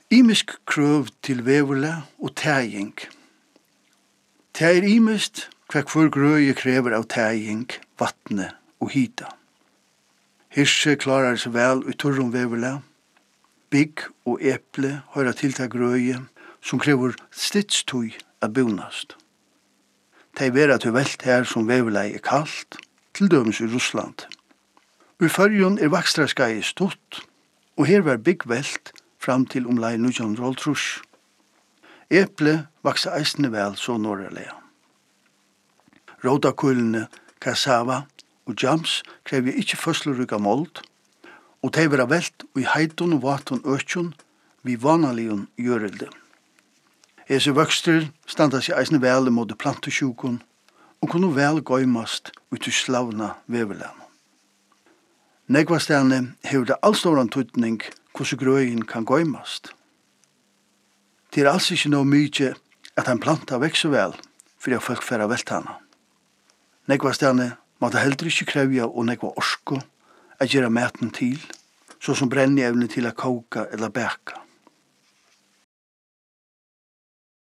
Imisk krøv til veverle og tæging. Det imist hver grøye krever av tæging, vattne og hita. Hirse klarar seg vel i turrum veverle. Bygg og eple høyra til det grøye som krever stidstøy av bonast. Det vera til velt her som veverle kallt, til dømes i Russland. I Førjun vakstraskai stutt, og her var byggvelt fram til omlai 1900. Eple vaksa eisne vel så norrlige. Rådakullene, kassava og jams krev ikkje føsleryka mold, og de var velt i heitun og vatun økjun vi vanaligun gjørelde. Ese vøkstur standa seg eisne vel imot plantesjukun og kunne vel gøymast ut i slavna veverlene. Negvastane hefur det allstóran tutning hvordan grøyen kan gøymast. Det alls ikkje noe mykje at en planta vekser vel for at folk færa veltana. Negvastane måtte heller ikkje krevja og negva orsko at gjøre maten til, så som brenneevne til å koka eller bæka.